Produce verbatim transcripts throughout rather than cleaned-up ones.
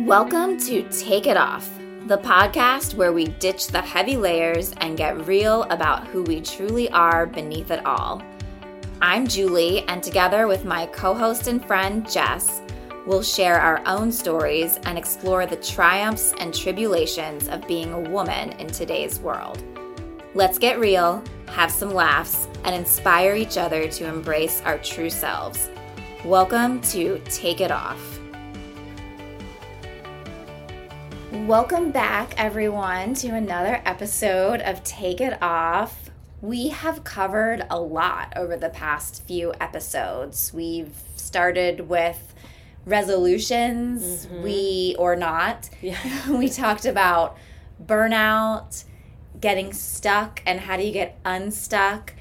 Welcome to Take It Off, the podcast where we ditch the heavy layers and get real about who we truly are beneath it all. I'm Julie, and together with my co-host and friend Jess, we'll share our own stories and explore the triumphs and tribulations of being a woman in today's world. Let's get real, have some laughs, and inspire each other to embrace our true selves. Welcome to Take It Off. Welcome back, everyone, to another episode of Take It Off. We have covered a lot over the past few episodes. We've started with resolutions, mm-hmm. we or not. Yeah. We talked about burnout, getting stuck, and how do you get unstuck.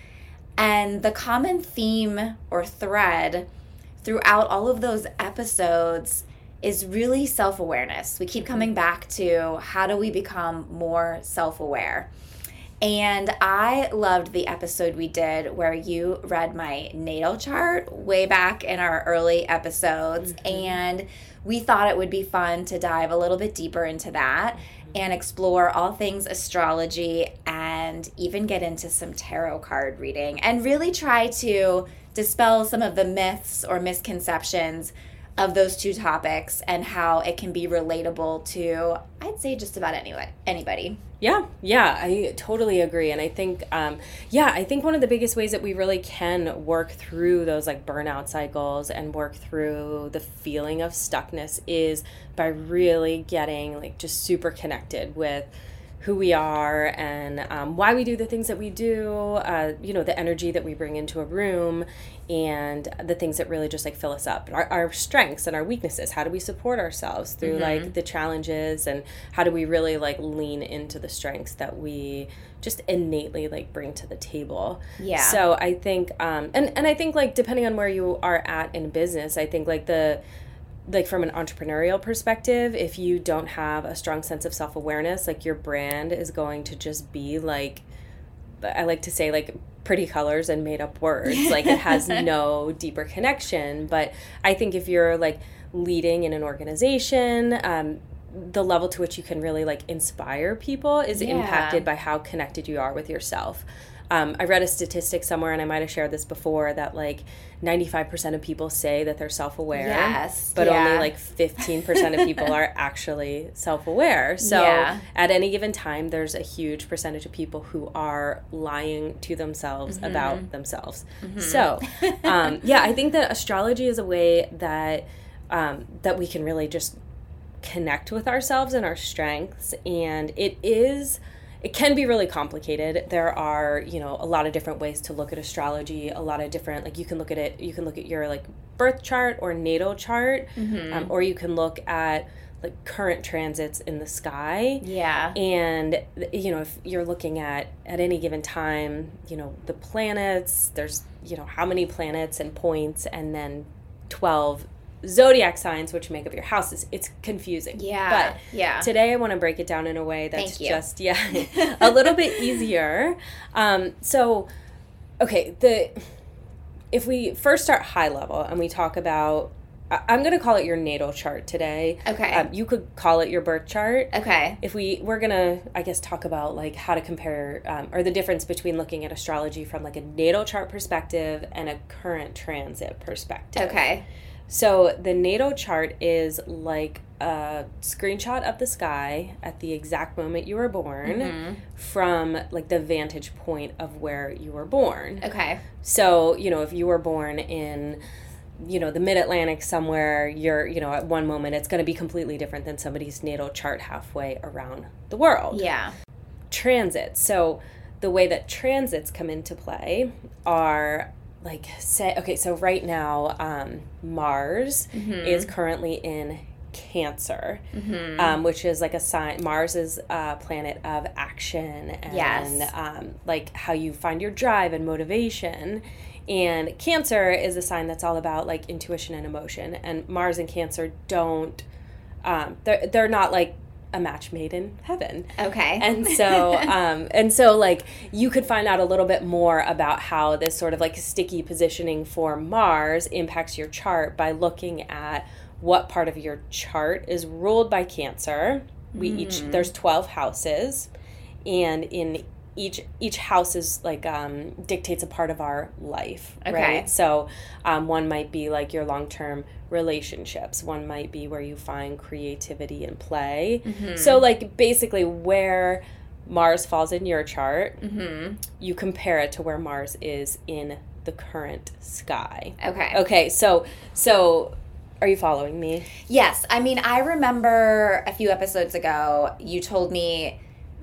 And the common theme or thread throughout all of those episodes is really self-awareness. We keep coming back to how do we become more self-aware. And I loved the episode we did where you read my natal chart way back in our early episodes. Mm-hmm. And we thought it would be fun to dive a little bit deeper into that and explore all things astrology and even get into some tarot card reading and really try to dispel some of the myths or misconceptions of those two topics and how it can be relatable to, I'd say, just about anybody. anybody. Yeah, yeah, I totally agree. And I think, um, yeah, I think one of the biggest ways that we really can work through those like burnout cycles and work through the feeling of stuckness is by really getting like just super connected with who we are and um, why we do the things that we do, uh, you know, the energy that we bring into a room and the things that really just like fill us up, our, our strengths and our weaknesses. How do we support ourselves through mm-hmm. like the challenges, and how do we really like lean into the strengths that we just innately like bring to the table. Yeah. So I think, um, and, and I think like depending on where you are at in business, I think like the, like from an entrepreneurial perspective, if you don't have a strong sense of self-awareness, like your brand is going to just be like, I like to say like pretty colors and made up words. Like it has no deeper connection. But I think if you're like leading in an organization, um, the level to which you can really like inspire people is yeah. impacted by how connected you are with yourself. Um, I read a statistic somewhere, and I might have shared this before, that like ninety-five percent of people say that they're self-aware. Yes. But yeah. only like fifteen percent of people are actually self-aware. So yeah. at any given time, there's a huge percentage of people who are lying to themselves mm-hmm. about themselves. Mm-hmm. So um, yeah, I think that astrology is a way that um, that we can really just connect with ourselves and our strengths. And it is... It can be really complicated. There are, you know, a lot of different ways to look at astrology, a lot of different, like you can look at it, you can look at your like birth chart or natal chart, mm-hmm. um, or you can look at like current transits in the sky. Yeah. And, you know, if you're looking at, at any given time, you know, the planets, there's, you know, how many planets and points, and then twelve zodiac signs which make up your houses. It's confusing. Yeah. But yeah. today I want to break it down in a way that's Thank you. just yeah a little bit easier. Um, so okay, the if we first start high level and we talk about, I'm going to call it your natal chart today. Okay. Um, you could call it your birth chart. Okay. If we, we're going to, I guess, talk about like how to compare um, or the difference between looking at astrology from like a natal chart perspective and a current transit perspective. Okay. So the natal chart is like a screenshot of the sky at the exact moment you were born mm-hmm. from like the vantage point of where you were born. Okay. So, you know, if you were born in, you know, the mid-Atlantic somewhere, you're, you know, at one moment it's going to be completely different than somebody's natal chart halfway around the world. Yeah. Transits. So the way that transits come into play are... Like, say, okay, so right now, um, Mars mm-hmm. is currently in Cancer, mm-hmm. um, which is like a sign. Mars is a planet of action and yes. um, like how you find your drive and motivation. And Cancer is a sign that's all about like intuition and emotion. And Mars and Cancer don't, um, they're, they're not like a match made in heaven. Okay. And so, um, and so like you could find out a little bit more about how this sort of like sticky positioning for Mars impacts your chart by looking at what part of your chart is ruled by Cancer. We mm. each, there's twelve houses, and in each each house is like um dictates a part of our life, okay. right? So um one might be like your long-term relationships, one might be where you find creativity and play. Mm-hmm. So like basically where Mars falls in your chart, mm-hmm. you compare it to where Mars is in the current sky. Okay. Okay, so so are you following me? Yes. I mean, I remember a few episodes ago you told me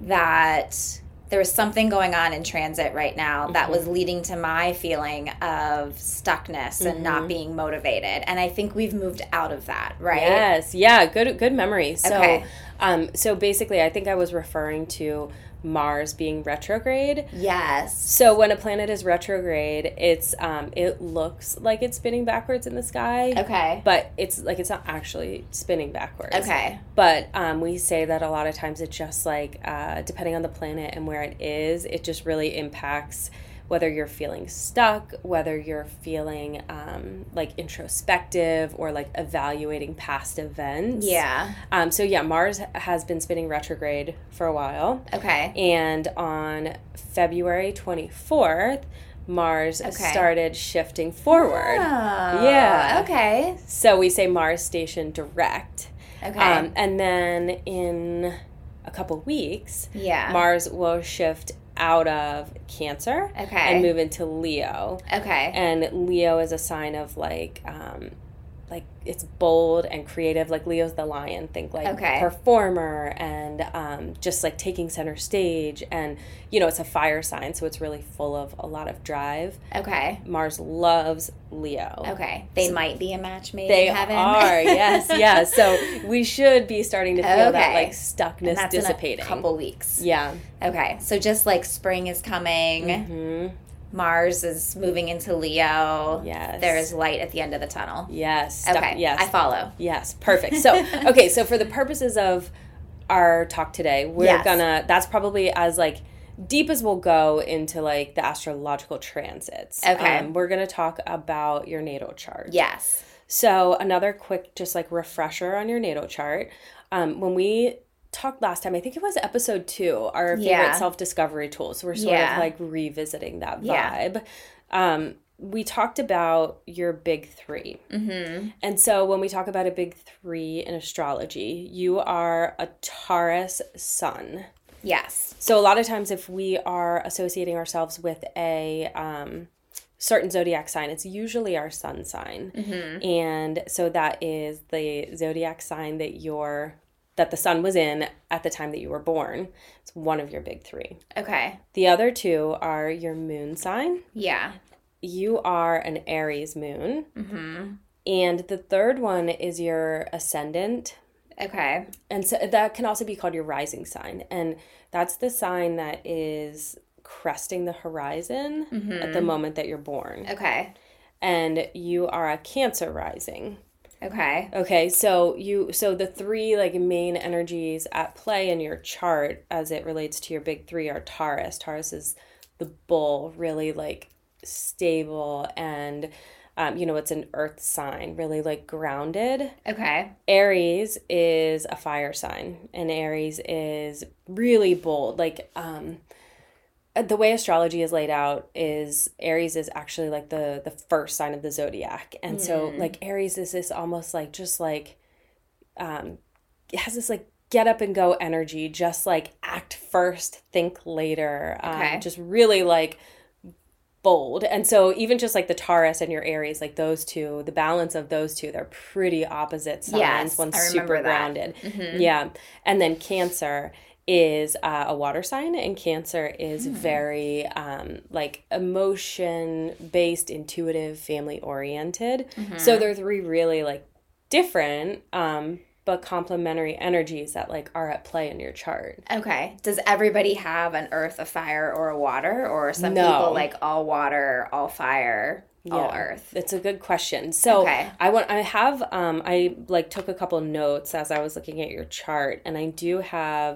that there was something going on in transit right now that mm-hmm. was leading to my feeling of stuckness and mm-hmm. not being motivated. And I think we've moved out of that, right? Yes. Yeah. Good, good memory. So, okay. um, so basically I think I was referring to Mars being retrograde. Yes. So when a planet is retrograde, it's um it looks like it's spinning backwards in the sky. Okay. But it's like it's not actually spinning backwards. Okay. But um we say that a lot of times it just like uh depending on the planet and where it is, it just really impacts whether you're feeling stuck, whether you're feeling um, like introspective or like evaluating past events. Yeah. Um, so yeah, Mars has been spinning retrograde for a while. Okay. And on February twenty-fourth, Mars okay. started shifting forward. Oh, yeah. Okay. So we say Mars station direct. Okay. Um, and then in a couple weeks, yeah. Mars will shift out of Cancer okay. and move into Leo. Okay. And Leo is a sign of like um like it's bold and creative. Like Leo's the lion. Think like okay. performer and um just like taking center stage, and you know it's a fire sign, so it's really full of a lot of drive. Okay. Mars loves Leo. Okay. They so might be a match made they in heaven. are, yes, yes. So we should be starting to feel okay. that like stuckness and that's dissipating. In a couple weeks. Yeah. Okay. So just like spring is coming. Mm-hmm. Mars is moving into Leo. Yes. There is light at the end of the tunnel. Yes. Okay. Stuff, yes. I follow. Yes. Perfect. So, okay. So for the purposes of our talk today, we're yes. gonna, that's probably as like deep as we'll go into like the astrological transits. Okay. Um, we're gonna talk about your natal chart. Yes. So another quick, just like refresher on your natal chart. Um, when we talked last time, I think it was episode two, our favorite yeah. self-discovery tool. So we're sort yeah. of like revisiting that vibe. Yeah. Um, we talked about your big three. Mm-hmm. And so when we talk about a big three in astrology, you are a Taurus sun. Yes. So a lot of times if we are associating ourselves with a um, certain zodiac sign, it's usually our sun sign. Mm-hmm. And so that is the zodiac sign that you're that the sun was in at the time that you were born. It's one of your big three. Okay. The other two are your moon sign. Yeah. You are an Aries moon. Mm-hmm. And the third one is your ascendant. Okay. And so that can also be called your rising sign. And that's the sign that is cresting the horizon mm-hmm. at the moment that you're born. Okay. And you are a Cancer rising. Okay. Okay, so you so the three like main energies at play in your chart as it relates to your big three are Taurus. Taurus is the bull, really like stable and um, you know, it's an earth sign, really like grounded. Okay. Aries is a fire sign, and Aries is really bold. Like um the way astrology is laid out is Aries is actually like the the first sign of the zodiac. And mm. so like Aries is this almost like just like um it has this like get up and go energy, just like act first, think later. Okay. Um, just really like bold. And so even just like the Taurus and your Aries, like those two, the balance of those two, they're pretty opposite signs. Yes, One's I super that. grounded. Mm-hmm. Yeah. And then Cancer is uh, a water sign, and Cancer is mm. very um, like emotion-based, intuitive, family-oriented. Mm-hmm. So they're three really like different um, but complementary energies that like are at play in your chart. Okay. Does everybody have an earth, a fire, or a water? Or some no. people like all water, all fire, yeah, all earth? It's a good question. So okay. I want I have um I like took a couple notes as I was looking at your chart, and I do have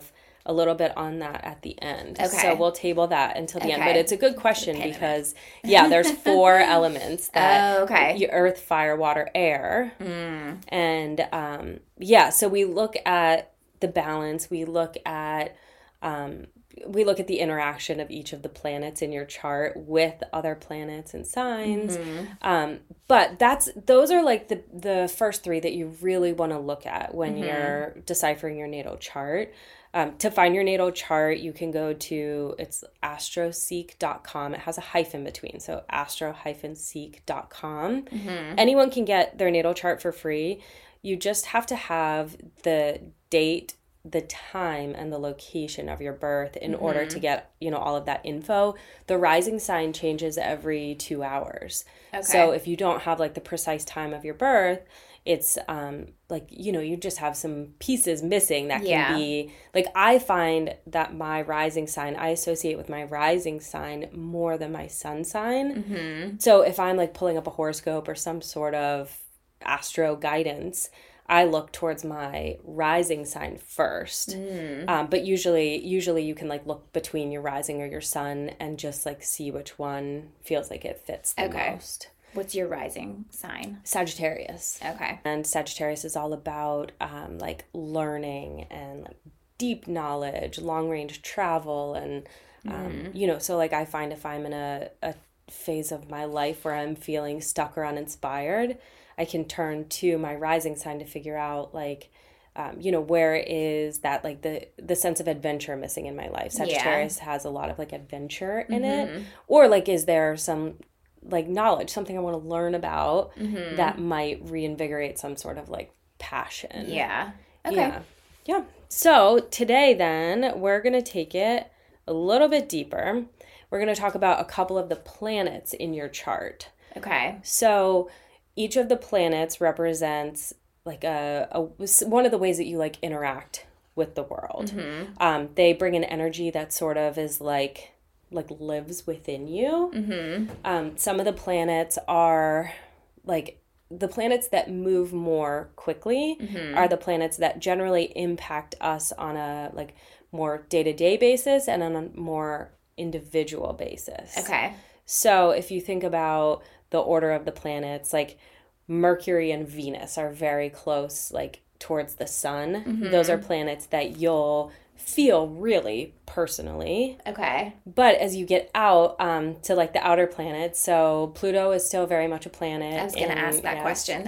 a little bit on that at the end. Okay. So we'll table that until the okay. end. But it's a good question because, yeah, there's four elements that oh, okay. earth, fire, water, air. Mm. And, um, yeah, so we look at the balance. We look at... Um, we look at the interaction of each of the planets in your chart with other planets and signs. Mm-hmm. Um, but that's those are like the, the first three that you really want to look at when mm-hmm. you're deciphering your natal chart. Um, to find your natal chart, you can go to, it's astroseek dot com. It has a hyphen between, so astro seek dot com. Mm-hmm. Anyone can get their natal chart for free. You just have to have the date, the time, and the location of your birth in mm-hmm. order to get, you know, all of that info. The rising sign changes every two hours. Okay. So if you don't have like the precise time of your birth, it's um like, you know, you just have some pieces missing that can yeah. be like, I find that my rising sign, I associate with my rising sign more than my sun sign. Mm-hmm. So if I'm like pulling up a horoscope or some sort of astro guidance, I look towards my rising sign first. Mm. Um, but usually, usually you can like look between your rising or your sun and just like see which one feels like it fits the okay. most. What's your rising sign? Sagittarius. Okay. And Sagittarius is all about um, like learning and like deep knowledge, long range travel. And, um, mm. you know, so like I find if I'm in a, a phase of my life where I'm feeling stuck or uninspired, I can turn to my rising sign to figure out like, um, you know, where is that like the, the sense of adventure missing in my life? Sagittarius yeah. has a lot of like adventure in mm-hmm. it. Or like, is there some like knowledge, something I want to learn about mm-hmm. that might reinvigorate some sort of like passion? Yeah. Okay. Yeah. Yeah. So today then we're going to take it a little bit deeper. We're going to talk about a couple of the planets in your chart. Okay. So each of the planets represents like a, a one of the ways that you like interact with the world. Mm-hmm. Um, they bring an energy that sort of is like like lives within you. Mm-hmm. Um, some of the planets are like the planets that move more quickly mm-hmm. are the planets that generally impact us on a like more day-to-day basis and on a more individual basis. Okay. So if you think about the order of the planets, like Mercury and Venus are very close, like towards the sun. Mm-hmm. Those are planets that you'll feel really personally. Okay. But as you get out um, to like the outer planets, so Pluto is still very much a planet. I was going to ask that yeah, question.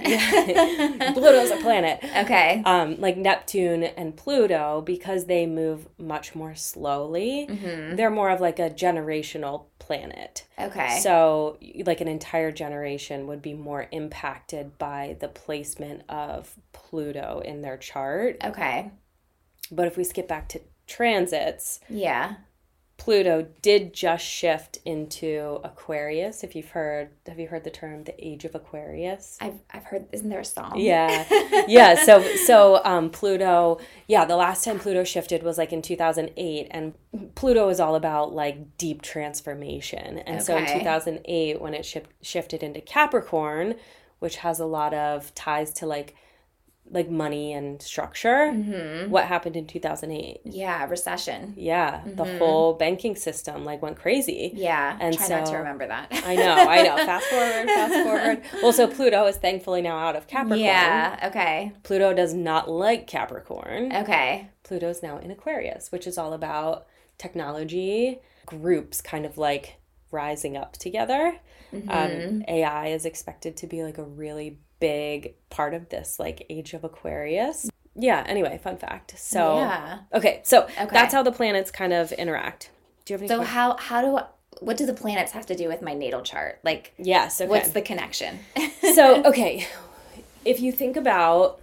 Pluto's a planet. Okay. Um, like Neptune and Pluto, because they move much more slowly, mm-hmm. they're more of like a generational planet. Okay. So like an entire generation would be more impacted by the placement of Pluto in their chart. Okay. But if we skip back to transits, yeah, Pluto did just shift into Aquarius. If you've heard, have you heard the term the Age of Aquarius? I've I've heard. Isn't there a song? Yeah, yeah. So so um, Pluto, yeah. The last time Pluto shifted was like in two thousand eight, and Pluto is all about like deep transformation. And okay. so in two thousand eight, when it sh- shifted into Capricorn, which has a lot of ties to like. like money and structure. Mm-hmm. What happened in two thousand eight? Yeah, recession. Yeah, mm-hmm. the whole banking system like went crazy. Yeah, and try so, not to remember that. I know, I know. Fast forward, fast forward. Well, so Pluto is thankfully now out of Capricorn. Yeah, okay. Pluto does not like Capricorn. Okay. Pluto's now in Aquarius, which is all about technology, groups kind of like rising up together. Mm-hmm. Um, A I is expected to be like a really big part of this like Age of Aquarius. Yeah, anyway, fun fact. So yeah. okay, so okay. that's how the planets kind of interact. Do you have any So questions? how how do I, what do the planets have to do with my natal chart? Like yes, okay. What's the connection? So, okay. If you think about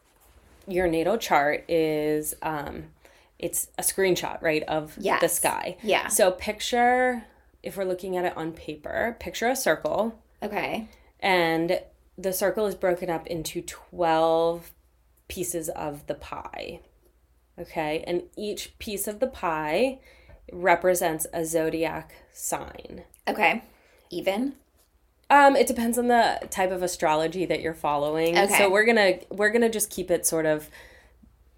your natal chart is um it's a screenshot, right, of yes. the sky. Yeah. So picture, if we're looking at it on paper, picture a circle. Okay. And the circle is broken up into twelve pieces of the pie. Okay? And each piece of the pie represents a zodiac sign. Okay. Even? Um, it depends on the type of astrology that you're following. Okay. So we're gonna we're gonna just keep it sort of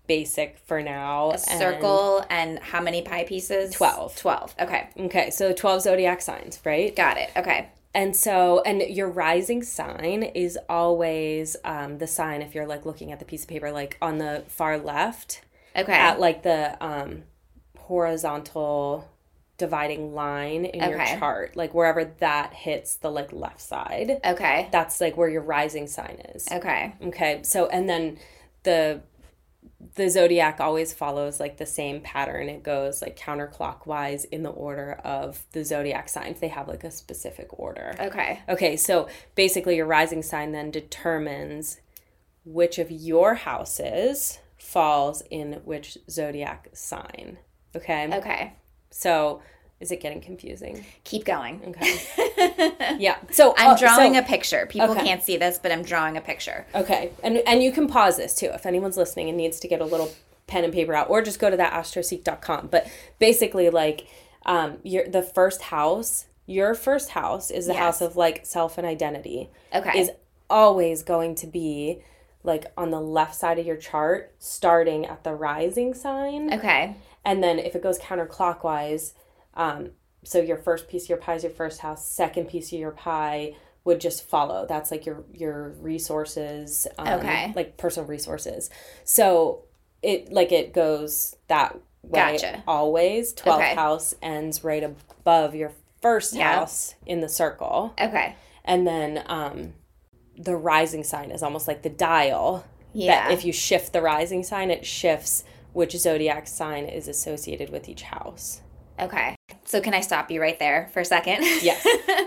basic for now. A circle and, and how many pie pieces? twelve. twelve. Okay. Okay, so twelve zodiac signs, right? Got it. Okay. And so, and your rising sign is always um, the sign, if you're like looking at the piece of paper, like on the far left. Okay. At like the um, horizontal dividing line in okay. your chart, like wherever that hits the like left side. Okay. That's like where your rising sign is. Okay. Okay. So, and then the the zodiac always follows like the same pattern. It goes like counterclockwise in the order of the zodiac signs. They have like a specific order. Okay. Okay. So basically your rising sign then determines which of your houses falls in which zodiac sign. Okay. Okay. So is it getting confusing? Keep going. Okay. Yeah. So I'm uh, drawing so, a picture. People okay. can't see this, but I'm drawing a picture. Okay. And and you can pause this too if anyone's listening and needs to get a little pen and paper out, or just go to that astroseek dot com. But basically, like, um, your the first house, your first house is the yes. house of like self and identity. Okay. Is always going to be like on the left side of your chart, starting at the rising sign. Okay. And then if it goes counterclockwise, um, so your first piece of your pie is your first house, second piece of your pie would just follow. That's like your your resources, um, okay, like personal resources. So it like it goes that way gotcha. Always. twelfth okay. house ends right above your first yeah. house in the circle. Okay. And then um, the rising sign is almost like the dial. Yeah. That if you shift the rising sign, it shifts which zodiac sign is associated with each house. Okay. So can I stop you right there for a second? Yes.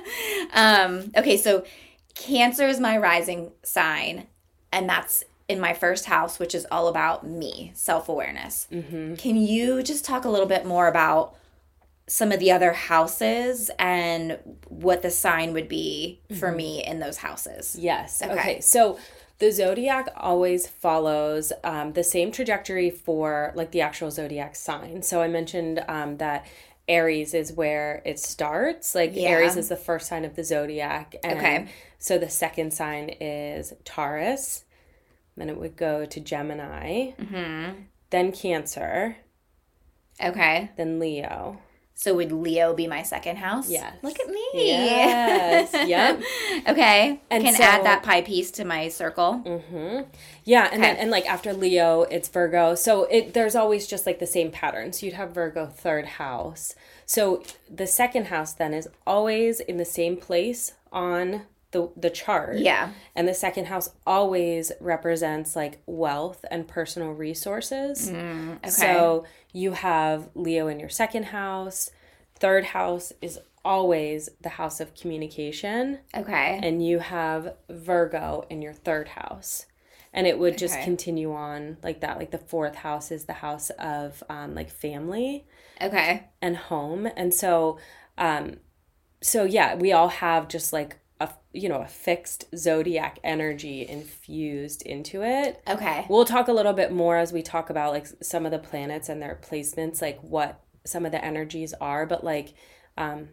um, okay, so Cancer is my rising sign, and that's in my first house, which is all about me, self-awareness. Mm-hmm. Can you just talk a little bit more about some of the other houses and what the sign would be for mm-hmm. me in those houses? Yes. Okay. okay. So the zodiac always follows um, the same trajectory for like the actual zodiac sign. So I mentioned um, that Aries is where it starts. Like yeah. Aries is the first sign of the zodiac. And okay. So the second sign is Taurus. Then it would go to Gemini. Mm-hmm. Then Cancer. Okay. Then Leo. So would Leo be my second house? Yes. Look at me. Yes. Yep. Okay. And Can so, add that pie piece to my circle. Mm-hmm. Yeah. And okay. then and like after Leo, it's Virgo. So it there's always just like the same pattern. So you'd have Virgo third house. So the second house then is always in the same place on the the chart. Yeah. And the second house always represents like wealth and personal resources. Mm, okay. So you have Leo in your second house. Third house is always the house of communication. Okay. And you have Virgo in your third house. And it would just okay. continue on like that. Like the fourth house is the house of um, like family. Okay. And home. And so, um, so yeah, we all have just like a, you know, a fixed zodiac energy infused into it. Okay. We'll talk a little bit more as we talk about like some of the planets and their placements, like what some of the energies are. But like um,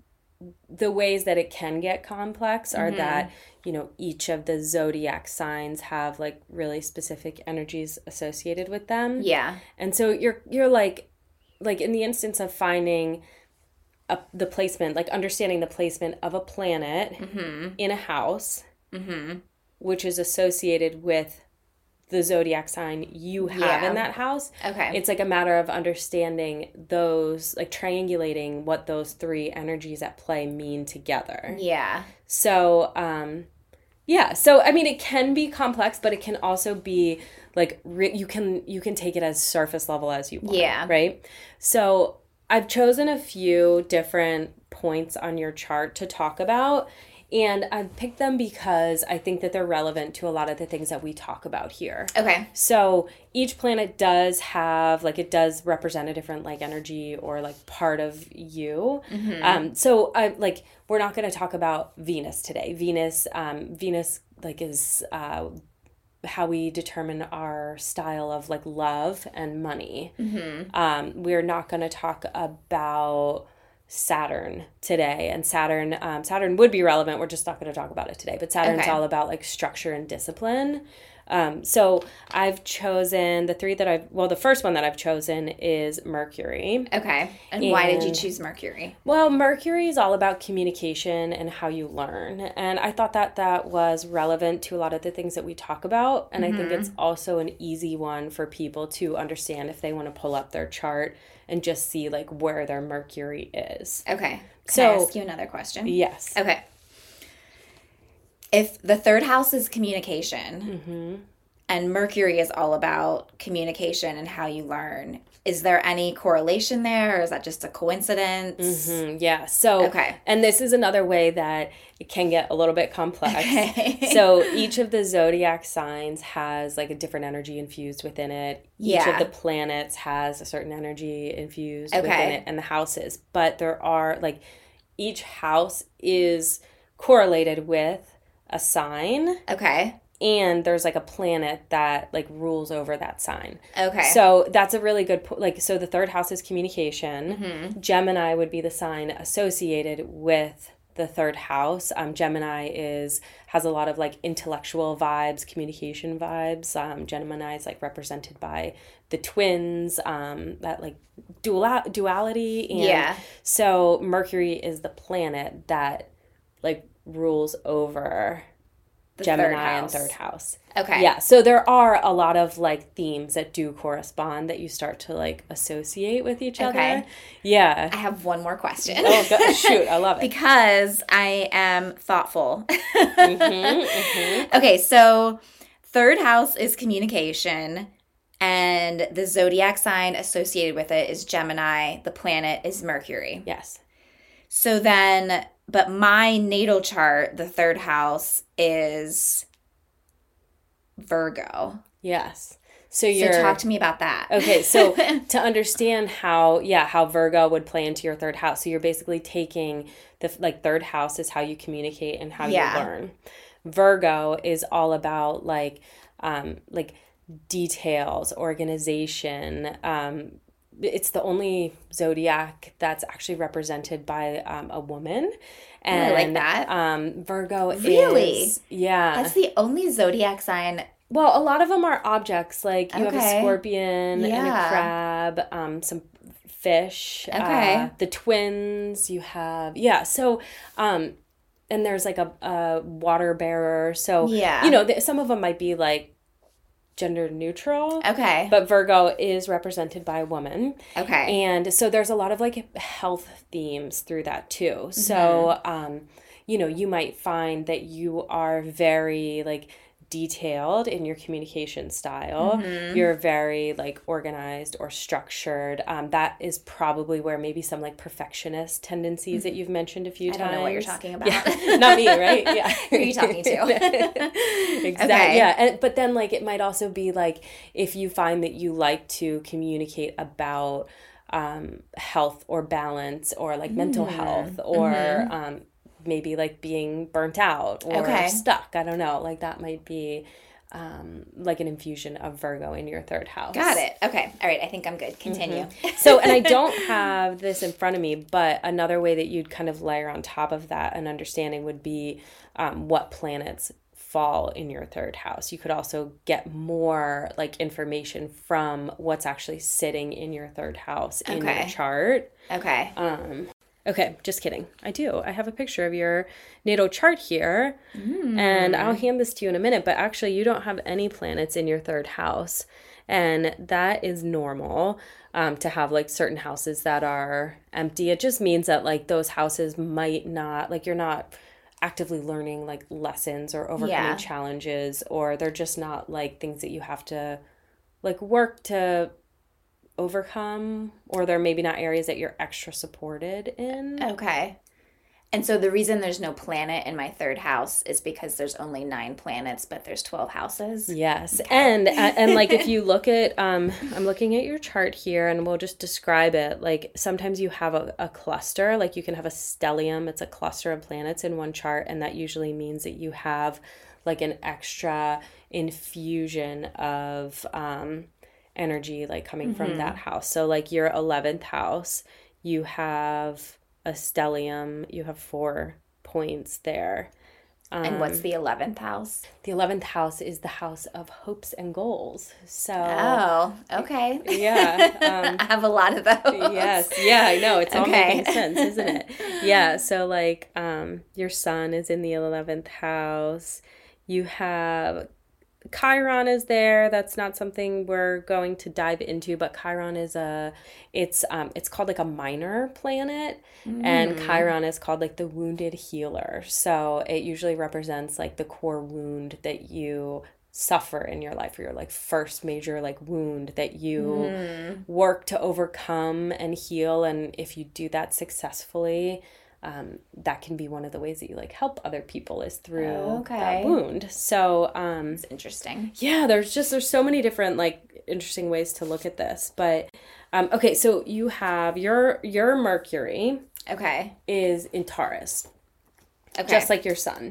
the ways that it can get complex are mm-hmm. that, you know, each of the zodiac signs have like really specific energies associated with them. Yeah. And so you're you're like, like in the instance of finding A, the placement, like understanding the placement of a planet mm-hmm. in a house, mm-hmm. which is associated with the zodiac sign you have yeah. in that house. Okay. It's like a matter of understanding those, like triangulating what those three energies at play mean together. Yeah. So, um, yeah. So, I mean, it can be complex, but it can also be like, re- you can, you can take it as surface level as you want. Yeah. Right? So, I've chosen a few different points on your chart to talk about, and I've picked them because I think that they're relevant to a lot of the things that we talk about here. Okay. So each planet does have, like, it does represent a different, like, energy or, like, part of you. Mm-hmm. Um, so, I like, we're not going to talk about Venus today. Venus, um, Venus, like, is... Uh, how we determine our style of like love and money. Mm-hmm. Um, we're not going to talk about Saturn today. And Saturn, um, Saturn would be relevant. We're just not going to talk about it today. But Saturn's okay. all about like structure and discipline. Um, so I've chosen the three that I've, well, the first one that I've chosen is Mercury. Okay. And, and why did you choose Mercury? Well, Mercury is all about communication and how you learn. And I thought that that was relevant to a lot of the things that we talk about. And mm-hmm. I think it's also an easy one for people to understand if they want to pull up their chart and just see like where their Mercury is. Okay. Can so, I ask you another question? Yes. Okay. If the third house is communication mm-hmm. and Mercury is all about communication and how you learn, is there any correlation there, or is that just a coincidence? Mm-hmm. Yeah. So, okay. And this is another way that it can get a little bit complex. Okay. So each of the zodiac signs has like a different energy infused within it. Each yeah. of the planets has a certain energy infused okay. within it, and the houses. But there are like, each house is correlated with a sign. Okay. And there's like a planet that like rules over that sign. Okay. So that's a really good, po- like, so the third house is communication. Mm-hmm. Gemini would be the sign associated with the third house. Um, Gemini is, has a lot of like intellectual vibes, communication vibes. Um, Gemini is like represented by the twins, um, that like dual duality. And yeah. so Mercury is the planet that like rules over the Gemini and third house. Okay. Yeah. So there are a lot of like themes that do correspond that you start to like associate with each okay. other. Yeah. I have one more question. Oh, go, shoot. I love it. Because I am thoughtful. mm-hmm, mm-hmm. Okay. So third house is communication, and the zodiac sign associated with it is Gemini. The planet is Mercury. Yes. So then, but my natal chart, the third house is Virgo. Yes. So you're So talk to me about that. Okay, so to understand how, yeah, how Virgo would play into your third house. So you're basically taking the like third house is how you communicate and how yeah. you learn. Virgo is all about like um like details, organization, um it's the only zodiac that's actually represented by um, a woman. And oh, I like that. Um, Virgo really? is, yeah. That's the only zodiac sign. Well, a lot of them are objects. Like you okay. have a scorpion yeah. and a crab, um, some fish. Okay. Uh, the twins, you have, yeah. So, um, and there's like a, a water bearer. So, yeah. you know, th- some of them might be like gender neutral. Okay. But Virgo is represented by a woman. Okay. And so there's a lot of like health themes through that too. Mm-hmm. So, um, you know, you might find that you are very like detailed in your communication style. Mm-hmm. You're very like organized or structured. Um, that is probably where maybe some like perfectionist tendencies mm-hmm. that you've mentioned a few I times. I don't know what you're talking about. Yeah. Not me, right? Yeah. Who are you talking to? Exactly. Okay. Yeah. And, but then like it might also be like if you find that you like to communicate about um, health or balance or like mm. mental health or mm-hmm. um, maybe like being burnt out or okay. stuck. I don't know. Like that might be um, like an infusion of Virgo in your third house. Got it. Okay. All right. I think I'm good. Continue. Mm-hmm. So, and I don't have this in front of me, but another way that you'd kind of layer on top of that an understanding would be um, what planets fall in your third house. You could also get more like information from what's actually sitting in your third house in okay. your chart. Okay. Um, Okay, just kidding. I do. I have a picture of your natal chart here, mm. and I'll hand this to you in a minute, but actually you don't have any planets in your third house, and that is normal um, to have like certain houses that are empty. It just means that like those houses might not, like you're not actively learning like lessons or overcoming yeah. challenges, or they're just not like things that you have to like work to overcome, or they're maybe not areas that you're extra supported in. Okay. And so the reason there's no planet in my third house is because there's only nine planets, but there's twelve houses. Yes. Okay. And and like if you look at, um, I'm looking at your chart here and we'll just describe it. Like sometimes you have a, a cluster, like you can have a stellium. It's a cluster of planets in one chart. And that usually means that you have like an extra infusion of, um, energy like coming mm-hmm. from that house. So like your eleventh house, you have a stellium, you have four points there. Um, and what's the eleventh house? The eleventh house is the house of hopes and goals. So, oh, okay. Yeah. Um, I have a lot of those. Yes. Yeah, I know. It's all Okay. making sense, isn't it? Yeah. So, like, um, your sun is in the eleventh house. You have Chiron is there. That's not something we're going to dive into, but Chiron is a, it's um, it's called like a minor planet, mm. and Chiron is called like the wounded healer. So it usually represents like the core wound that you suffer in your life, or your like first major like wound that you mm. work to overcome and heal. And if you do that successfully, Um, that can be one of the ways that you like help other people is through oh, okay. that wound. So, um, it's interesting. Yeah, there's just, there's so many different like interesting ways to look at this. But, um, okay, so you have your, your Mercury. Okay. Is in Taurus. Okay. Just like your sun.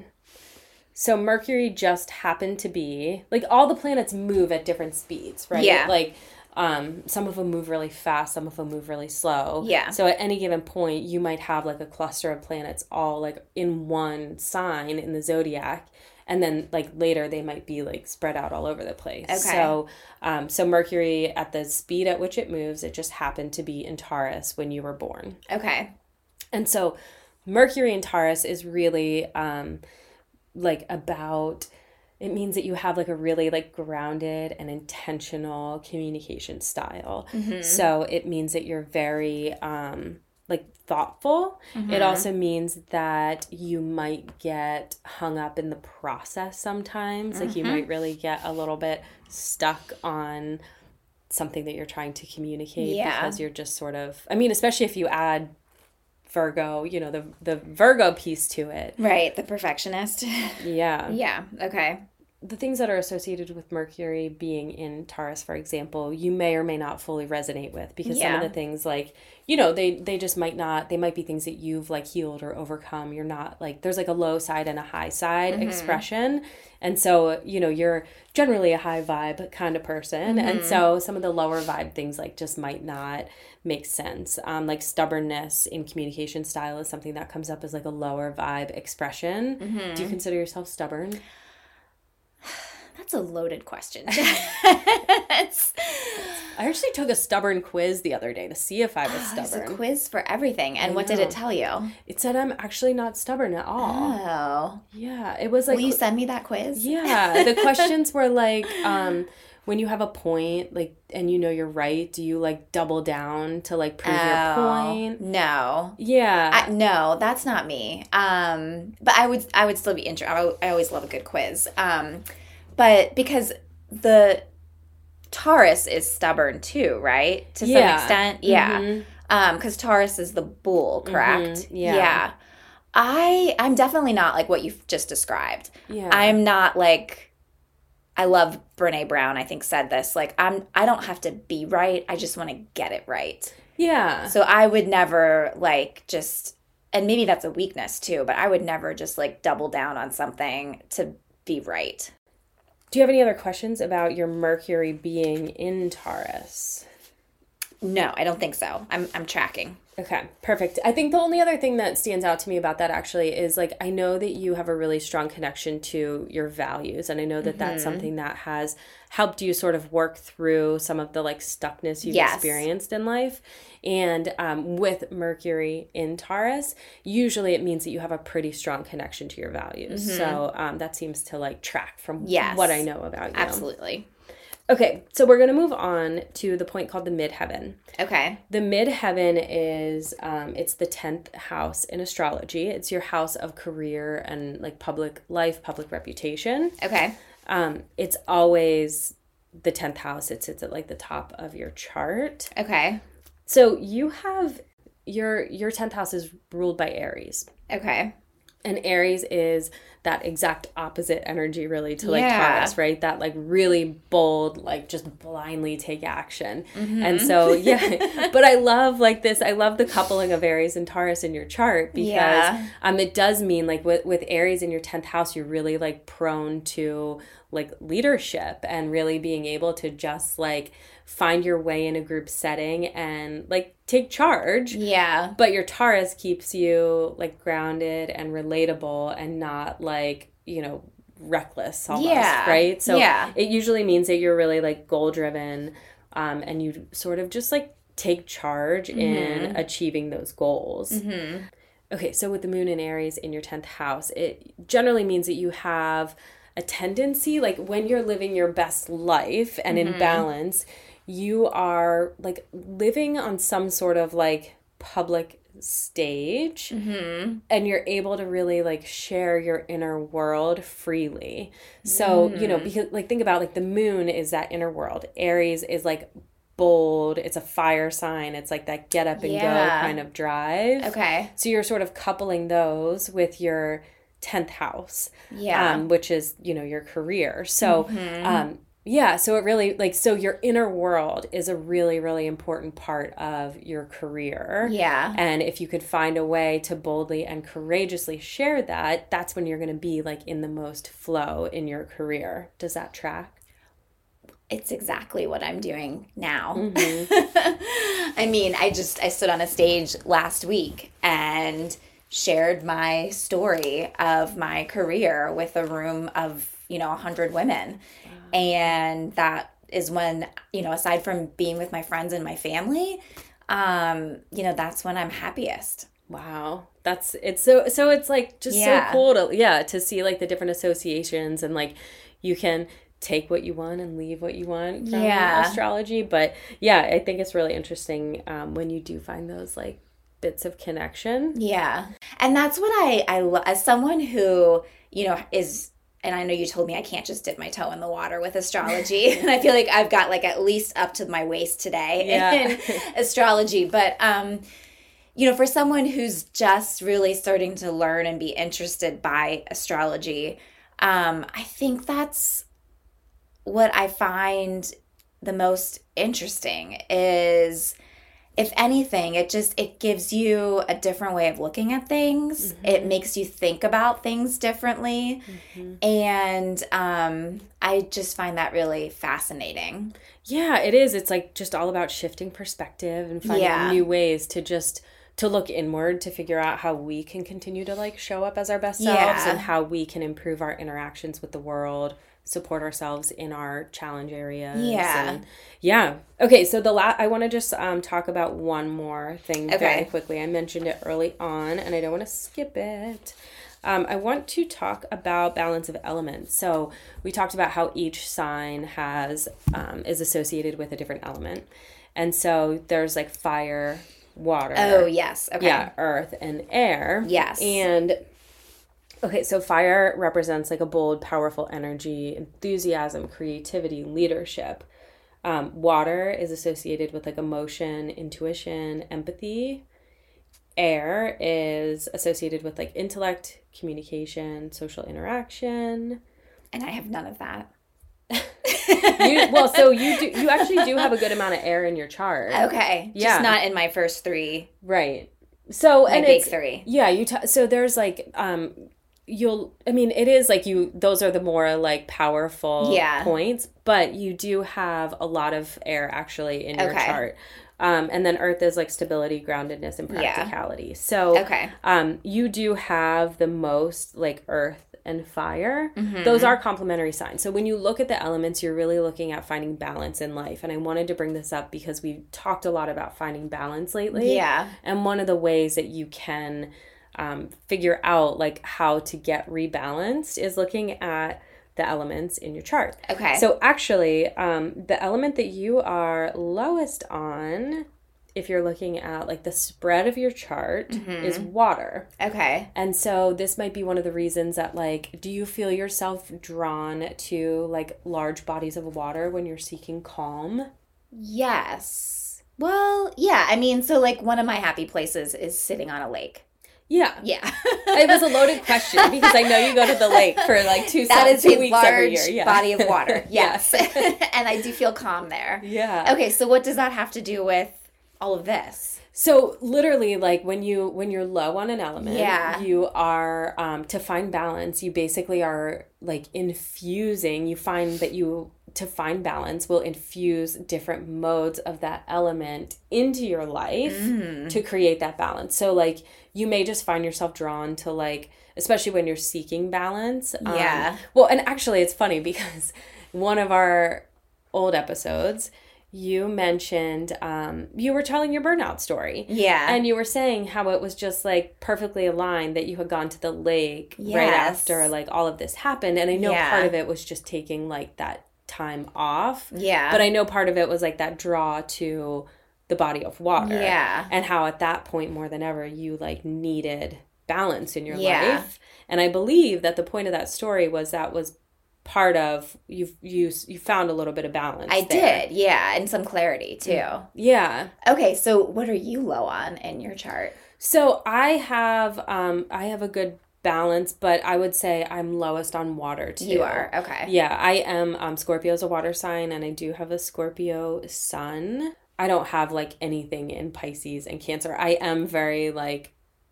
So Mercury just happened to be, like all the planets move at different speeds, right? Yeah. Like, Um, some of them move really fast, some of them move really slow. Yeah. So at any given point, you might have like a cluster of planets all like in one sign in the zodiac, and then like later they might be like spread out all over the place. Okay. So, um, so Mercury at the speed at which it moves, it just happened to be in Taurus when you were born. Okay. And so Mercury in Taurus is really um, like about... It means that you have like a really like grounded and intentional communication style. Mm-hmm. So it means that you're very um, like thoughtful. Mm-hmm. It also means that you might get hung up in the process sometimes. Mm-hmm. Like you might really get a little bit stuck on something that you're trying to communicate yeah. because you're just sort of, I mean, especially if you add Virgo, you know, the the Virgo piece to it. Right, the perfectionist. Yeah. Yeah, okay. The things that are associated with Mercury being in Taurus, for example, you may or may not fully resonate with, because yeah. some of the things like, you know, they, they just might not, they might be things that you've like healed or overcome. You're not like, there's like a low side and a high side mm-hmm. expression. And so, you know, you're generally a high vibe kind of person. Mm-hmm. And so some of the lower vibe things like just might not make sense. Um, like stubbornness in communication style is something that comes up as like a lower vibe expression. Mm-hmm. Do you consider yourself stubborn? That's a loaded question. I actually took a stubborn quiz the other day to see if I was oh, stubborn. It's a quiz for everything. And what did it tell you? It said I'm actually not stubborn at all. Oh. Yeah. It was like... Will you send me that quiz? Yeah. The questions were like, um, when you have a point, like, and you know you're right, do you like double down to like prove oh, your point? No. Yeah. I, no, that's not me. Um, but I would, I would still be interested. I, I always love a good quiz. Um, But because the Taurus is stubborn too, right? To yeah. some extent. Yeah. Mm-hmm. Um, because Taurus is the bull, correct? Mm-hmm. Yeah. Yeah. I, I'm definitely not like what you've just described. Yeah. I'm not like, I love Brene Brown, I think said this. Like, I'm, I don't have to be right. I just want to get it right. Yeah. So I would never like just, and maybe that's a weakness too, but I would never just like double down on something to be right. Do you have any other questions about your Mercury being in Taurus? No, I don't think so. I'm I'm tracking. Okay, perfect. I think the only other thing that stands out to me about that actually is like, I know that you have a really strong connection to your values, and I know that mm-hmm. that's something that has helped you sort of work through some of the like stuckness you've yes. experienced in life. And um, with Mercury in Taurus, usually it means that you have a pretty strong connection to your values. Mm-hmm. So um, that seems to like track from yes. what I know about you. Absolutely. Okay, so we're going to move on to the point called the midheaven. Okay. The midheaven is, um, it's the tenth house in astrology. It's your house of career and like public life, public reputation. Okay. Um, it's always the tenth house. It sits at like the top of your chart. Okay. So you have, your your tenth house is ruled by Aries. Okay. And Aries is that exact opposite energy really to like yeah. Taurus, right? That like really bold, like just blindly take action. Mm-hmm. And so, yeah, but I love like this, I love the coupling of Aries and Taurus in your chart because yeah. um, it does mean like with, with Aries in your tenth house, you're really like prone to like leadership and really being able to just like find your way in a group setting and like take charge. Yeah. But your Taurus keeps you like grounded and relatable and not like like, you know, reckless almost, Yeah. right? So Yeah. it usually means that you're really like goal driven, um, and you sort of just like take charge mm-hmm. in achieving those goals. Mm-hmm. Okay, so with the moon in Aries in your tenth house, it generally means that you have a tendency, like when you're living your best life and mm-hmm. in balance, you are like living on some sort of like public stage mm-hmm. and you're able to really like share your inner world freely. So, mm-hmm. you know, because like think about like the moon is that inner world. Aries is like bold. It's a fire sign. It's like that get up and yeah. go kind of drive. Okay. So you're sort of coupling those with your tenth house. Yeah. Um, which is, you know, your career. So, mm-hmm. um, yeah, so it really, like, so your inner world is a really, really important part of your career. Yeah. And if you could find a way to boldly and courageously share that, that's when you're going to be, like, in the most flow in your career. Does that track? It's exactly what I'm doing now. Mm-hmm. I mean, I just, I stood on a stage last week and shared my story of my career with a room of, you know, a hundred women. Wow. And that is when, you know, aside from being with my friends and my family, um, you know, that's when I'm happiest. Wow. That's, it's so, so it's like just yeah. so cool to, yeah, to see like the different associations and like you can take what you want and leave what you want from yeah. astrology. But yeah, I think it's really interesting um, when you do find those like bits of connection. Yeah. And that's what I, I love as someone who, you know, is, and I know you told me I can't just dip my toe in the water with astrology. And I feel like I've got like at least up to my waist today yeah. in astrology. But, um, you know, for someone who's just really starting to learn and be interested by astrology, um, I think that's what I find the most interesting is, if anything, it just, it gives you a different way of looking at things. Mm-hmm. It makes you think about things differently. Mm-hmm. And um, I just find that really fascinating. Yeah, it is. It's like just all about shifting perspective and finding yeah. new ways to just, to look inward to figure out how we can continue to like show up as our best selves yeah. and how we can improve our interactions with the world, support ourselves in our challenge areas. Yeah. And yeah. Okay, so the la- I want to just um, talk about one more thing okay. very quickly. I mentioned it early on, and I don't want to skip it. Um, I want to talk about balance of elements. So we talked about how each sign has um, is associated with a different element. And so there's like fire, water. Oh, yes. Okay. Yeah, earth and air. Yes. And okay, so fire represents like a bold, powerful energy, enthusiasm, creativity, leadership. Um, water is associated with like emotion, intuition, empathy. Air is associated with like intellect, communication, social interaction. And I have none of that. you, well, so you do. You actually do have a good amount of air in your chart. Okay, yeah, just not in my first three. Right. So my and big it's, three. Yeah, you. T- so there's like um. You'll, I mean, it is like you, those are the more like powerful yeah. points, but you do have a lot of air actually in your okay. chart. Um, and then earth is like stability, groundedness, and practicality. Yeah. So okay. um, you do have the most like earth and fire. Mm-hmm. Those are complementary signs. So when you look at the elements, you're really looking at finding balance in life. And I wanted to bring this up because we've talked a lot about finding balance lately. Yeah. And one of the ways that you can Um, figure out like how to get rebalanced is looking at the elements in your chart. Okay. So actually, um, the element that you are lowest on, if you're looking at like the spread of your chart, mm-hmm. is water. Okay. And so this might be one of the reasons that like, do you feel yourself drawn to like large bodies of water when you're seeking calm? Yes. Well, yeah. I mean, so like one of my happy places is sitting on a lake. Yeah. Yeah. It was a loaded question because I know you go to the lake for like two, that seven, is two a weeks large every year. Yeah. body of water. Yes. And I do feel calm there. Yeah. Okay, so what does that have to do with all of this? So literally like when you when you're low on an element, yeah. you are um to find balance, you basically are like infusing, you find that you to find balance will infuse different modes of that element into your life mm. to create that balance. So like you may just find yourself drawn to like, especially when you're seeking balance. Yeah. Um, well, and actually it's funny because one of our old episodes, you mentioned, um, you were telling your burnout story. Yeah. And you were saying how it was just like perfectly aligned that you had gone to the lake yes. right after like all of this happened. And I know yeah. part of it was just taking like that time off. Yeah. But I know part of it was like that draw to the body of water. Yeah. And how at that point more than ever you like needed balance in your yeah. life. And I believe that the point of that story was that was part of you you you found a little bit of balance I there. did, yeah, and some clarity too. Yeah. Okay, so what are you low on in your chart? So I have um I have a good balance, but I would say I'm lowest on water too. You are, okay. Yeah, I am um Scorpio is a water sign and I do have a Scorpio sun. I don't have like anything in Pisces and Cancer. I am very like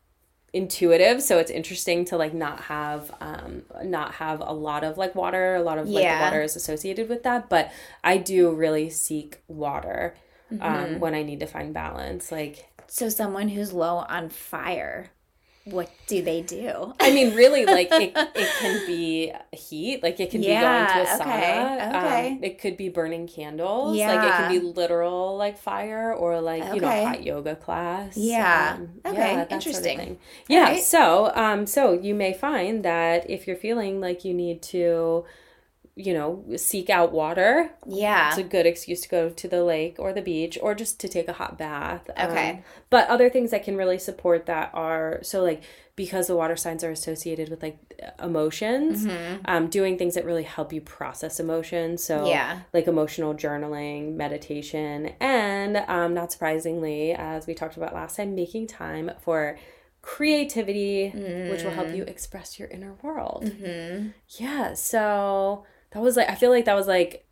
intuitive, so it's interesting to like not have um not have a lot of like water a lot of like yeah. the water is associated with that, but I do really seek water um mm-hmm. when I need to find balance. Like, so someone who's low on fire, what do they do? I mean, really, like it, it can be heat, like it can yeah, be going to a sauna. Okay, okay. Um, it could be burning candles. Yeah. Like it can be literal like fire or like, okay. you know, hot yoga class. Yeah. Um, okay. Yeah, interesting. Sort of yeah. Right. So, um, so you may find that if you're feeling like you need to, you know, seek out water. Yeah. It's a good excuse to go to the lake or the beach or just to take a hot bath. Okay. Um, but other things that can really support that are, so like, because the water signs are associated with like emotions, mm-hmm. um, doing things that really help you process emotions. So yeah. like emotional journaling, meditation, and um, not surprisingly, as we talked about last time, making time for creativity, mm. which will help you express your inner world. Mm-hmm. Yeah. So that was like, I feel like that was like,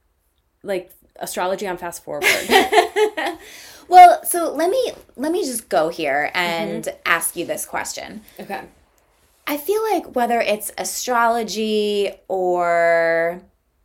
like astrology on fast forward. Well, so let me let me just go here and mm-hmm. ask you this question. Okay. I feel like whether it's astrology or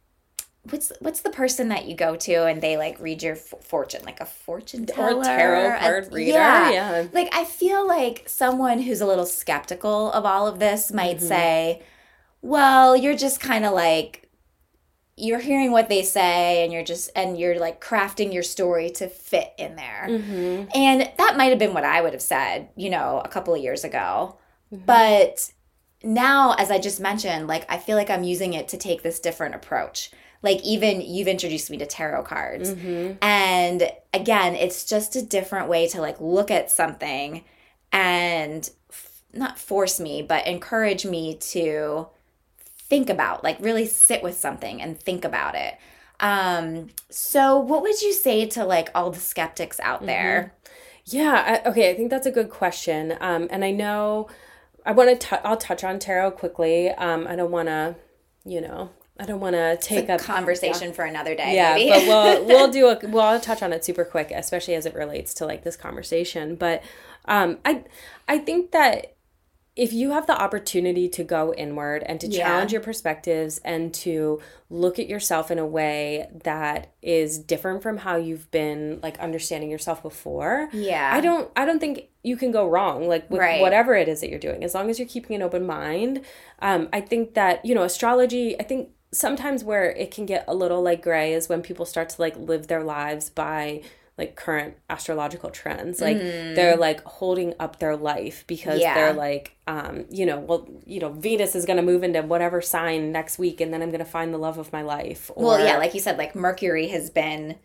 what's what's the person that you go to and they like read your f- fortune, like a fortune teller, or a tarot card a, reader. Yeah. yeah. Like I feel like someone who's a little skeptical of all of this might mm-hmm. say, "Well, you're just kind of like." You're hearing what they say and you're just, and you're like crafting your story to fit in there. Mm-hmm. And that might have been what I would have said, you know, a couple of years ago. Mm-hmm. But now, as I just mentioned, like, I feel like I'm using it to take this different approach. Like, even you've introduced me to tarot cards. Mm-hmm. And again, it's just a different way to like look at something and f- not force me, but encourage me to think about, like really sit with something and think about it. Um, so what would you say to like all the skeptics out there? Mm-hmm. Yeah. I, okay. I think that's a good question. Um, and I know I want to, I'll touch on tarot quickly. Um, I don't want to, you know, I don't want to take a up conversation yeah. for another day. Yeah. Maybe. But we'll, we'll do a, we'll I'll touch on it super quick, especially as it relates to like this conversation. But, um, I, I think that if you have the opportunity to go inward and to yeah. challenge your perspectives and to look at yourself in a way that is different from how you've been like understanding yourself before, yeah, I don't, I don't think you can go wrong, like with right. whatever it is that you're doing, as long as you're keeping an open mind. Um, I think that, you know, astrology, I think sometimes where it can get a little like gray is when people start to like live their lives by like current astrological trends. Like mm. they're like holding up their life because yeah. they're like, um, you know, well, you know, Venus is going to move into whatever sign next week and then I'm going to find the love of my life. Or, well, yeah, like you said, like Mercury has been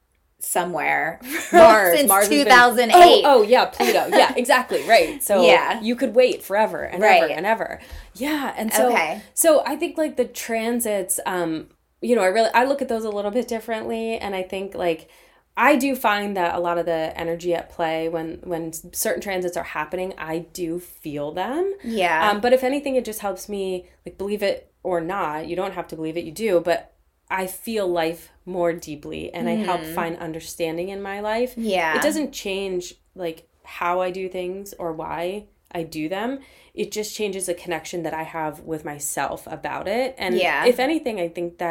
somewhere Mars, since Mars two thousand eight. Been, oh, oh, yeah, Pluto. Yeah, exactly. Right. So yeah. you could wait forever and right. ever and ever. Yeah. And so, okay. so I think like the transits, um, you know, I really, I look at those a little bit differently. And I think like, I do find that a lot of the energy at play when, when certain transits are happening, I do feel them. Yeah. Um, but if anything, it just helps me like believe it or not. You don't have to believe it, you do. But I feel life more deeply and mm-hmm. I help find understanding in my life. Yeah. It doesn't change like how I do things or why I do them. It just changes the connection that I have with myself about it. And yeah. if anything, I think that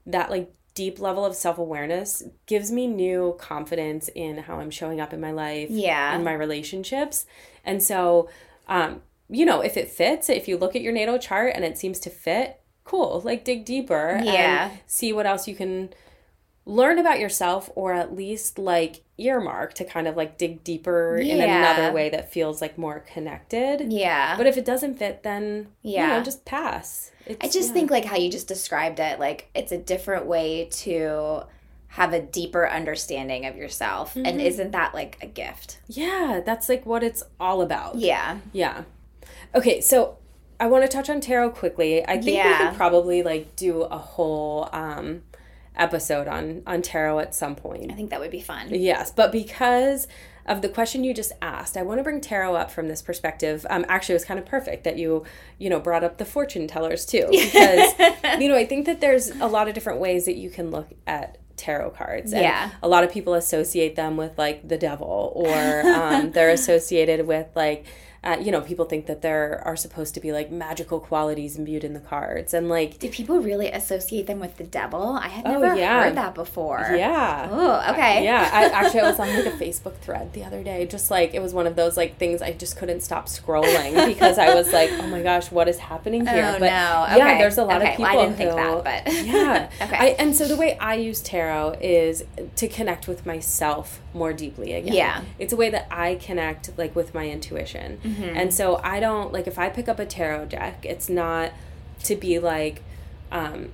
that like deep level of self-awareness gives me new confidence in how I'm showing up in my life, yeah, in my relationships. And so, um, you know, if it fits, if you look at your natal chart and it seems to fit, cool, like dig deeper yeah. and see what else you can learn about yourself, or at least like earmark to kind of like dig deeper yeah. in another way that feels like more connected. Yeah. But if it doesn't fit, then, yeah. you know, just pass. It's, I just yeah. think like how you just described it, like it's a different way to have a deeper understanding of yourself. Mm-hmm. And isn't that like a gift? Yeah, that's like what it's all about. Yeah. Yeah. Okay, so I want to touch on tarot quickly. I think yeah. we could probably like do a whole um episode on on tarot at some point. I think that would be fun. Yes, but because of the question you just asked, I want to bring tarot up from this perspective. Um, actually, it was kind of perfect that you, you know, brought up the fortune tellers too, because you know I think that there's a lot of different ways that you can look at tarot cards. And yeah, a lot of people associate them with like the devil, or um, they're associated with like. Uh, you know, people think that there are supposed to be like magical qualities imbued in the cards, and like, do people really associate them with the devil? I had oh, never yeah. heard that before. Yeah. Oh, okay. I, yeah. I actually I was on like a Facebook thread the other day, just like it was one of those like things I just couldn't stop scrolling because I was like, oh my gosh, what is happening here? Oh but no. Okay. Yeah, there's a lot okay. of people well, I didn't who, think that, but yeah. okay. I, and so the way I use tarot is to connect with myself more deeply again. Yeah. It's a way that I connect like with my intuition, mm-hmm. and so I don't like if I pick up a tarot deck, it's not to be like, um,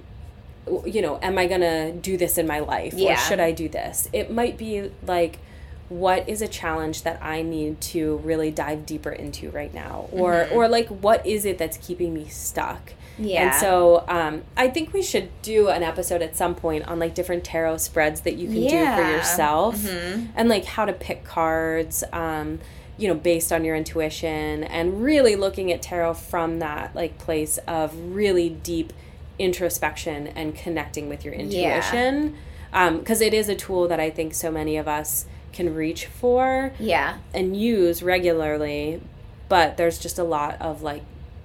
you know, am I gonna do this in my life, yeah. or should I do this? It might be like, what is a challenge that I need to really dive deeper into right now, or mm-hmm. or like what is it that's keeping me stuck? Yeah. And so um, I think we should do an episode at some point on like different tarot spreads that you can yeah. do for yourself, mm-hmm. and like how to pick cards, um, you know, based on your intuition, and really looking at tarot from that like place of really deep introspection and connecting with your intuition. Yeah. Um, 'cause it is a tool that I think so many of us can reach for yeah. and use regularly, but there's just a lot of like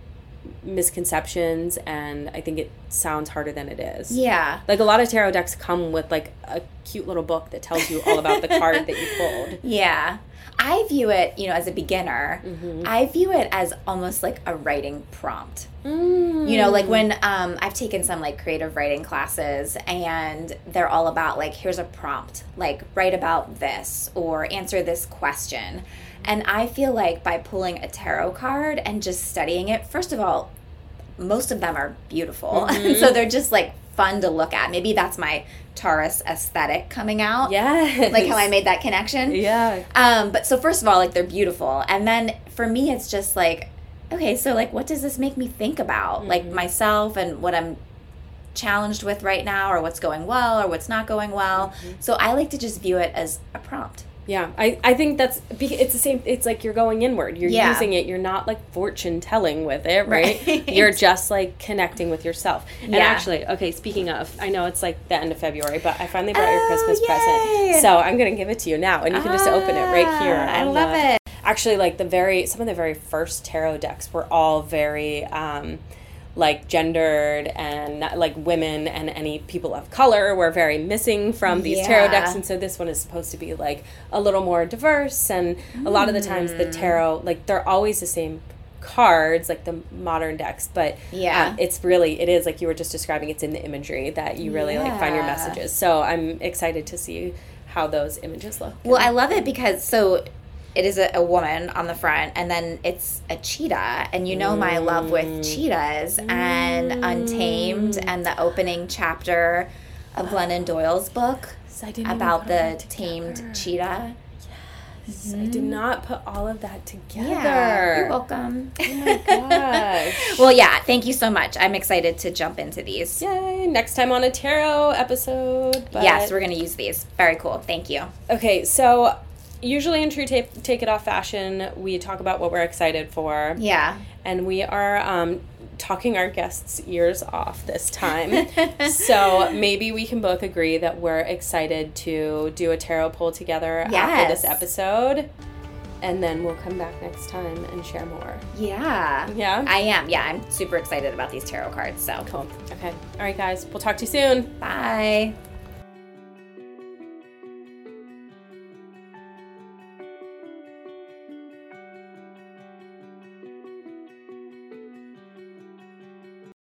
misconceptions, and I think it sounds harder than it is. Yeah. Like a lot of tarot decks come with like a cute little book that tells you all about the card that you pulled. Yeah. I view it, you know, as a beginner, mm-hmm. I view it as almost like a writing prompt. Mm. You know, like when um, I've taken some like creative writing classes, and they're all about like, here's a prompt, like write about this or answer this question. And I feel like by pulling a tarot card and just studying it, first of all, most of them are beautiful. Mm-hmm. And so they're just like fun to look at. Maybe that's my Taurus aesthetic coming out. Yes. Like how I made that connection. Yeah. Um, but so first of all, like they're beautiful. And then for me, it's just like, okay, so like what does this make me think about? Mm-hmm. Like myself and what I'm challenged with right now, or what's going well or what's not going well. Mm-hmm. So I like to just view it as a prompt. Yeah, I, I think that's, it's the same, it's like you're going inward. You're yeah. using it. You're not like fortune telling with it, right? right? You're just like connecting with yourself. And yeah. actually, okay, speaking of, I know it's like the end of February, but I finally brought oh, your Christmas yay. present. So I'm going to give it to you now, and you can just open it right here. I love the, it. Actually, like the very, some of the very first tarot decks were all very, um, like gendered, and like women and any people of color were very missing from these yeah. tarot decks, and so this one is supposed to be like a little more diverse. And mm. a lot of the times the tarot, like they're always the same cards, like the modern decks, but yeah um, it's really, it is like you were just describing, it's in the imagery that you really yeah. like find your messages. So I'm excited to see how those images look. Well, I love it because so it is a, a woman on the front, and then it's a cheetah. And you know mm. my love with cheetahs mm. and Untamed, and the opening chapter of Glennon Doyle's book so I didn't about the tamed cheetah. Yes. Mm-hmm. I did not put all of that together. Yeah, you're welcome. Oh my gosh. Well, yeah, thank you so much. I'm excited to jump into these. Yay. Next time on a tarot episode. But... Yes, we're going to use these. Very cool. Thank you. Okay, so... Usually in true take, take it off fashion, we talk about what we're excited for. Yeah. And we are um, talking our guests' ears off this time. So maybe we can both agree that we're excited to do a tarot pull together yes. after this episode. and then we'll come back next time and share more. Yeah. Yeah? I am. Yeah, I'm super excited about these tarot cards. So Cool. Okay. All right, guys. We'll talk to you soon. Bye.